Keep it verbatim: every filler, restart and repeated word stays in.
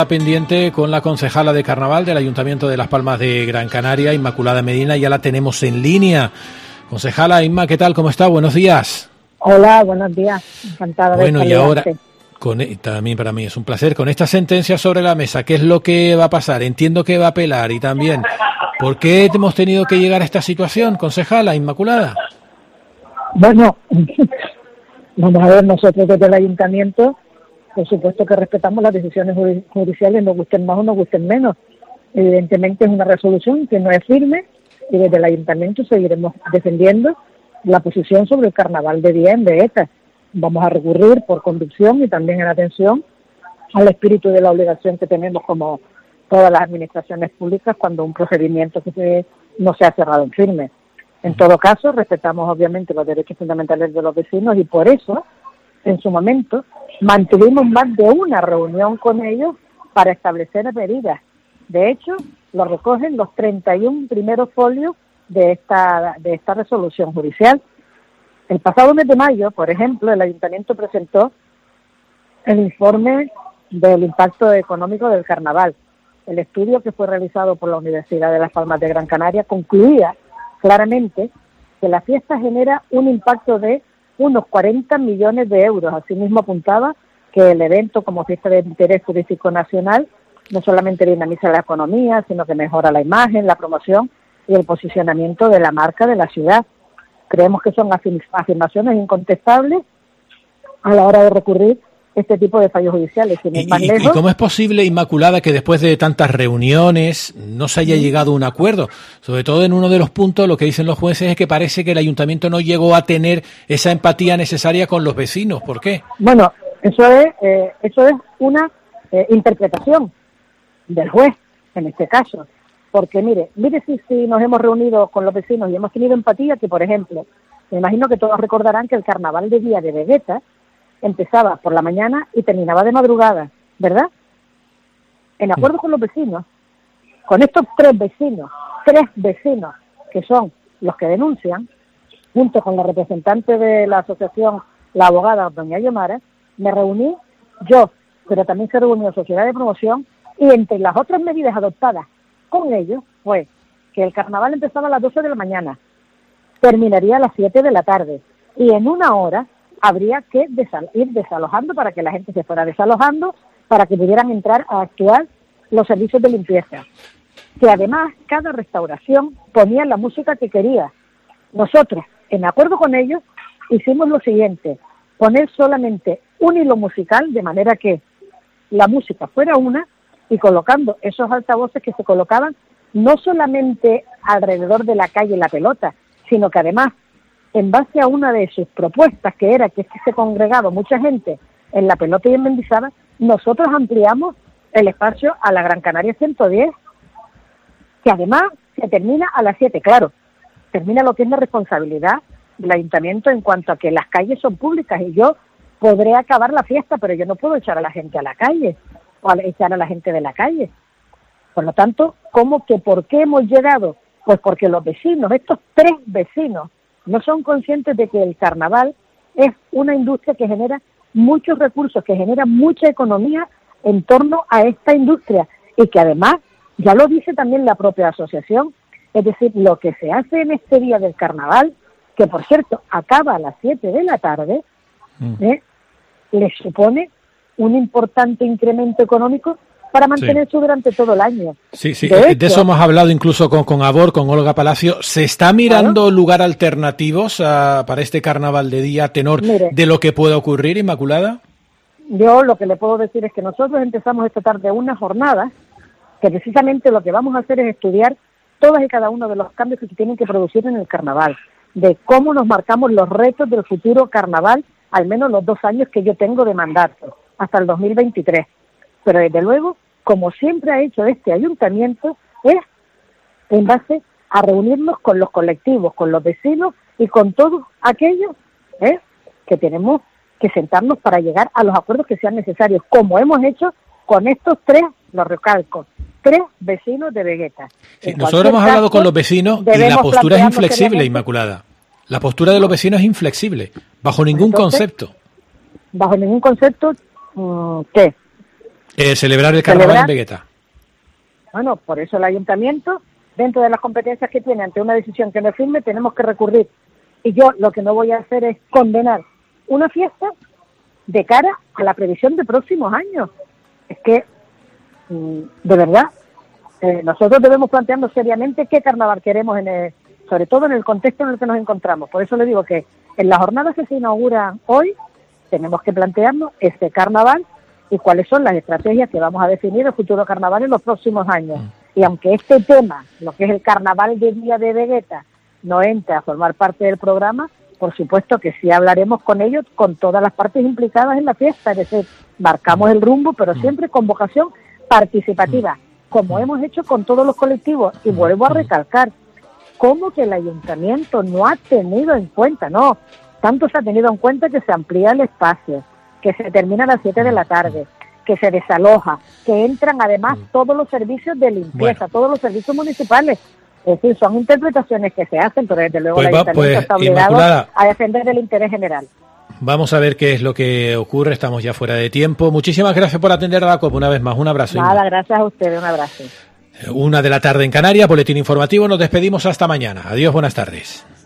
Pendiente con la concejala de Carnaval del Ayuntamiento de Las Palmas de Gran Canaria, Inmaculada Medina, ya la tenemos en línea. Concejala Inma, ¿qué tal? ¿Cómo está? Buenos días. Hola, buenos días. Encantada de Bueno, y ahora, con, también para mí es un placer, con esta sentencia sobre la mesa, ¿qué es lo que va a pasar? Entiendo que va a apelar y también, ¿por qué hemos tenido que llegar a esta situación, concejala Inmaculada? Bueno, vamos a ver, nosotros desde el Ayuntamiento, por supuesto que respetamos las decisiones judiciales, nos gusten más o nos gusten menos. Evidentemente es una resolución que no es firme y desde el Ayuntamiento seguiremos defendiendo la posición sobre el carnaval de día en Vegeta. Vamos a recurrir por conducción y también en atención al espíritu de la obligación que tenemos como todas las administraciones públicas cuando un procedimiento que se, no se ha cerrado en firme. En todo caso, respetamos obviamente los derechos fundamentales de los vecinos y por eso, en su momento, mantuvimos más de una reunión con ellos para establecer medidas. De hecho, lo recogen los treinta y uno primeros folios de esta, de esta resolución judicial. El pasado mes de mayo, por ejemplo, el Ayuntamiento presentó el informe del impacto económico del carnaval. El estudio que fue realizado por la Universidad de Las Palmas de Gran Canaria concluía claramente que la fiesta genera un impacto de unos cuarenta millones de euros. Asimismo apuntaba que el evento como fiesta de interés turístico nacional no solamente dinamiza la economía, sino que mejora la imagen, la promoción y el posicionamiento de la marca de la ciudad. Creemos que son afirmaciones incontestables a la hora de recurrir este tipo de fallos judiciales. Sin ir más ¿Y, lejos, ¿Y cómo es posible, Inmaculada, que después de tantas reuniones no se haya llegado a un acuerdo? Sobre todo en uno de los puntos, lo que dicen los jueces es que parece que el Ayuntamiento no llegó a tener esa empatía necesaria con los vecinos. ¿Por qué? Bueno, eso es, eh, eso es una eh, interpretación del juez, en este caso. Porque mire, mire si, si nos hemos reunido con los vecinos y hemos tenido empatía, que por ejemplo, me imagino que todos recordarán que el carnaval de día de Vegeta empezaba por la mañana y terminaba de madrugada, ¿verdad? En acuerdo con los vecinos, con estos tres vecinos, tres vecinos que son los que denuncian, junto con la representante de la asociación, la abogada doña Yomara, me reuní yo, pero también se reunió la Sociedad de Promoción, y entre las otras medidas adoptadas con ellos fue que el carnaval empezaba a las doce de la mañana, terminaría a las siete de la tarde, y en una hora habría que desal- ir desalojando para que la gente se fuera desalojando, para que pudieran entrar a actuar los servicios de limpieza. Que además cada restauración ponía la música que quería. Nosotros, en acuerdo con ellos, hicimos lo siguiente, poner solamente un hilo musical, de manera que la música fuera una, y colocando esos altavoces que se colocaban no solamente alrededor de la calle La Pelota, sino que además, en base a una de sus propuestas, que era que se congregaba mucha gente en La Pelota y en Mendizábal, nosotros ampliamos el espacio a la Gran Canaria ciento diez, que además se termina a las siete, claro, termina lo que es la responsabilidad del Ayuntamiento en cuanto a que las calles son públicas y yo podré acabar la fiesta, pero yo no puedo echar a la gente a la calle o a echar a la gente de la calle. Por lo tanto, ¿cómo que por qué hemos llegado? Pues porque los vecinos, estos tres vecinos, no son conscientes de que el carnaval es una industria que genera muchos recursos, que genera mucha economía en torno a esta industria y que además, ya lo dice también la propia asociación, es decir, lo que se hace en este día del carnaval, que por cierto acaba a las siete de la tarde, mm. ¿eh? les supone un importante incremento económico para mantenerse sí. durante todo el año. Sí, sí, de, de hecho, eso hemos hablado incluso con, con Abor, con Olga Palacio. ¿Se está mirando ¿claro? lugar alternativos a, para este carnaval de día, tenor Mire, de lo que pueda ocurrir, Inmaculada? Yo lo que le puedo decir es que nosotros empezamos esta tarde una jornada que precisamente lo que vamos a hacer es estudiar todas y cada uno de los cambios que se tienen que producir en el carnaval, de cómo nos marcamos los retos del futuro carnaval, al menos los dos años que yo tengo de mandato, hasta el dos mil veintitrés. Pero desde luego, como siempre ha hecho este ayuntamiento, es en base a reunirnos con los colectivos, con los vecinos y con todos aquellos ¿eh? que tenemos que sentarnos para llegar a los acuerdos que sean necesarios, como hemos hecho con estos tres, los recalco, tres vecinos de Vegeta. Sí, nosotros hemos hablado con los vecinos y la postura es inflexible, Inmaculada. La postura de los vecinos es inflexible, bajo ningún Entonces, concepto. Bajo ningún concepto, ¿qué? Eh, celebrar el carnaval celebrar, en Vegueta. Bueno, por eso el ayuntamiento, dentro de las competencias que tiene ante una decisión que no es firme, tenemos que recurrir. Y yo lo que no voy a hacer es condenar una fiesta de cara a la previsión de próximos años. Es que, de verdad, eh, nosotros debemos plantearnos seriamente qué carnaval queremos, en el, sobre todo en el contexto en el que nos encontramos. Por eso le digo que en las jornadas que se inauguran hoy, tenemos que plantearnos este carnaval y cuáles son las estrategias que vamos a definir el futuro carnaval en los próximos años. Mm. Y aunque este tema, lo que es el carnaval de Día de Vegueta, no entra a formar parte del programa, por supuesto que sí hablaremos con ellos, con todas las partes implicadas en la fiesta, es decir, marcamos el rumbo, pero siempre con vocación participativa, como hemos hecho con todos los colectivos. Y vuelvo a recalcar, ¿cómo que el ayuntamiento no ha tenido en cuenta? No, tanto se ha tenido en cuenta que se amplía el espacio, que se termina a las siete de la tarde, que se desaloja, que entran además todos los servicios de limpieza, bueno. todos los servicios municipales. Es decir, son interpretaciones que se hacen, pero desde luego pues el ayuntamiento pues, está obligado a defender el interés general. Vamos a ver qué es lo que ocurre, estamos ya fuera de tiempo. Muchísimas gracias por atender a la COP una vez más, un abrazo. Nada, Inma. Gracias a ustedes, un abrazo. Una de la tarde en Canarias, boletín informativo, nos despedimos hasta mañana. Adiós, buenas tardes.